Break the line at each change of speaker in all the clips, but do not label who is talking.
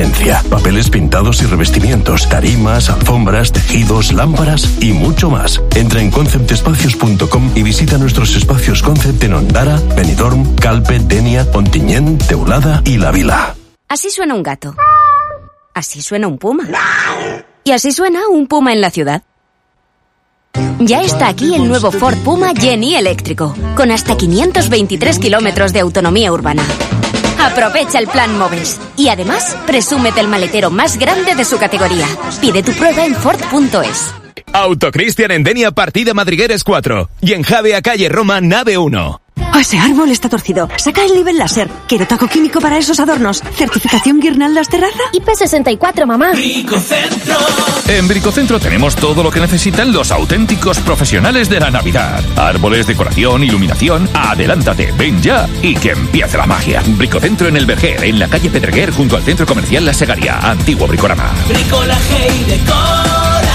excelencia. Papeles pintados y revestimientos, tarimas, alfombras, tejidos, lámparas y mucho más. Entra en conceptespacios.com y visita nuestros espacios Concept en Ondara, Benidorm, Calpe, Denia, Ontinyent, Teulada y La Vila.
Así suena un gato. Así suena un puma. Y así suena un puma en la ciudad. Ya está aquí el nuevo Ford Puma Gen-E eléctrico, con hasta 523 kilómetros de autonomía urbana. Aprovecha el plan Moves y además presúmete el maletero más grande de su categoría. Pide tu prueba en Ford.es.
Autocristian en Denia, partida Madrigueres 4 y en Javea, calle Roma, nave 1.
Ese árbol está torcido. Saca el nivel láser. Quiero taco químico para esos adornos. ¿Certificación Guirnaldas Terraza?
IP64, mamá.
Bricocentro.
En Bricocentro tenemos todo lo que necesitan los auténticos profesionales de la Navidad. Árboles, decoración, iluminación. Adelántate, ven ya y que empiece la magia. Bricocentro en el Verger, en la calle Pedreguer, junto al Centro Comercial La Segaria. Antiguo Bricorama.
Bricolaje y decoración.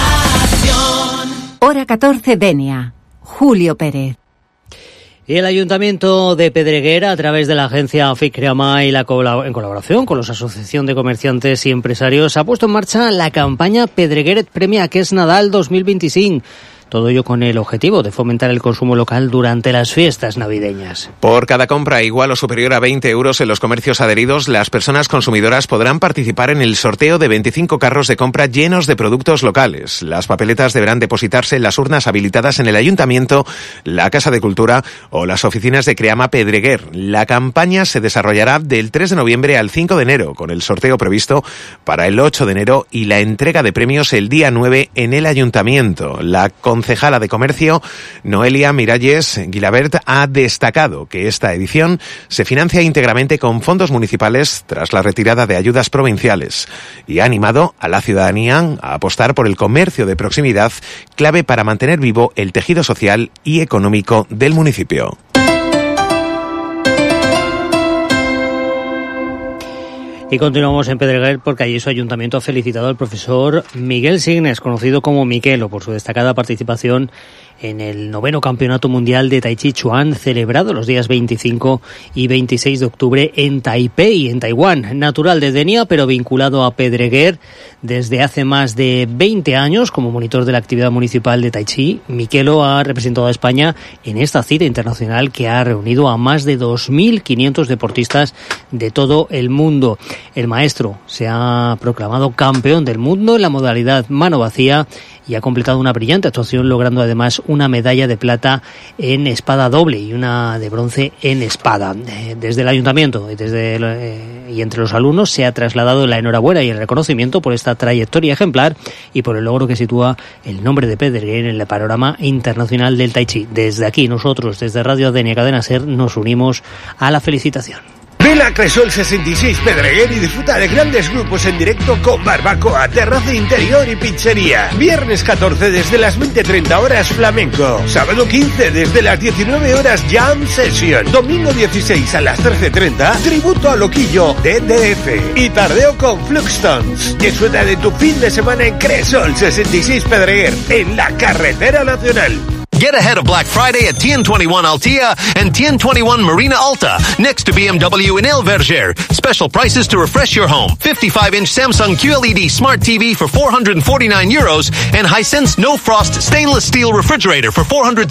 Hora 14, Denia. Julio Pérez.
Y el Ayuntamiento de Pedreguer, a través de la agencia FICREAMA y en colaboración con la Asociación de Comerciantes y Empresarios, ha puesto en marcha la campaña Pedreguer Premia que es Nadal 2025. Todo ello con el objetivo de fomentar el consumo local durante las fiestas navideñas.
Por cada compra igual o superior a 20 euros en los comercios adheridos, las personas consumidoras podrán participar en el sorteo de 25 carros de compra llenos de productos locales. Las papeletas deberán depositarse en las urnas habilitadas en el Ayuntamiento, la Casa de Cultura o las oficinas de Creama Pedreguer. La campaña se desarrollará del 3 de noviembre al 5 de enero, con el sorteo previsto para el 8 de enero y la entrega de premios el día 9 en el Ayuntamiento. La concejala de Comercio, Noelia Miralles Guilabert, ha destacado que esta edición se financia íntegramente con fondos municipales tras la retirada de ayudas provinciales y ha animado a la ciudadanía a apostar por el comercio de proximidad, clave para mantener vivo el tejido social y económico del municipio.
Y continuamos en Pedreguer porque allí su ayuntamiento ha felicitado al profesor Miguel Signes, conocido como Miquelo, por su destacada participación en el 9º Campeonato Mundial de Tai Chi Chuan, celebrado los días 25 y 26 de octubre en Taipei, en Taiwán. Natural de Denia, pero vinculado a Pedreguer desde hace más de 20 años como monitor de la actividad municipal de Tai Chi, Miquelo ha representado a España en esta cita internacional que ha reunido a más de 2.500 deportistas de todo el mundo. El maestro se ha proclamado campeón del mundo en la modalidad mano vacía y ha completado una brillante actuación, logrando además una medalla de plata en espada doble y una de bronce en espada. Desde el ayuntamiento y entre los alumnos se ha trasladado la enhorabuena y el reconocimiento por esta trayectoria ejemplar y por el logro que sitúa el nombre de Pedreguer en el panorama internacional del Tai Chi. Desde aquí nosotros, desde Radio Denia Cadena Ser, nos unimos a la felicitación.
Ven a Cresol 66 Pedreguer y disfruta de grandes grupos en directo con barbacoa, terraza interior y pizzería. Viernes 14 desde las 20:30 horas flamenco. Sábado 15 desde las 19 horas jam session. Domingo 16 a las 13:30 tributo a Loquillo DDF. Y tardeo con Fluxtons. Disfruta de tu fin de semana en Cresol 66 Pedreguer, en la carretera nacional.
Get ahead of Black Friday at TN21 Altea and TN21 Marina Alta, next to BMW in El Verger. Special prices to refresh your home. 55-inch Samsung QLED Smart TV for €449 and Hisense No Frost stainless steel refrigerator for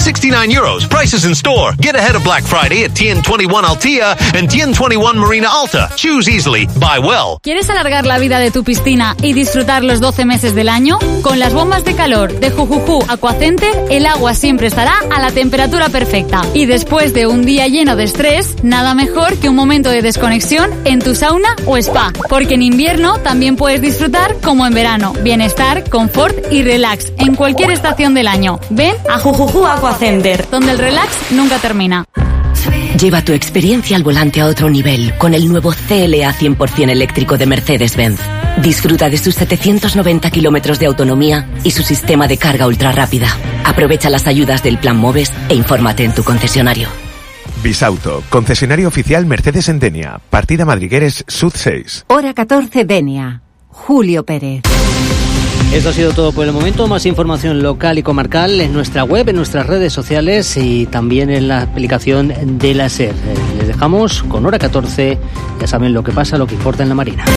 €469. Prices in store. Get ahead of Black Friday at TN21 Altea and TN21 Marina Alta. Choose easily. Buy well.
¿Quieres alargar la vida de tu piscina y disfrutar los 12 meses del año? Con las bombas de calor de Jujuju Aquacenter, el agua siempre estará a la temperatura perfecta. Y después de un día lleno de estrés, nada mejor que un momento de desconexión en tu sauna o spa. Porque en invierno también puedes disfrutar como en verano. Bienestar, confort y relax en cualquier estación del año. Ven a Jujuju Aquacenter, donde el relax nunca termina.
Lleva tu experiencia al volante a otro nivel con el nuevo CLA 100% eléctrico de Mercedes-Benz. Disfruta de sus 790 kilómetros de autonomía y su sistema de carga ultra rápida. Aprovecha las ayudas del Plan Moves e infórmate en tu concesionario.
Bisauto, concesionario oficial Mercedes en Denia, partida Madrigueres Sud 6.
Hora 14, Denia. Julio Pérez.
Esto ha sido todo por el momento. Más información local y comarcal en nuestra web, en nuestras redes sociales y también en la aplicación de la SER. Les dejamos con Hora 14. Ya saben lo que pasa, lo que importa en la Marina.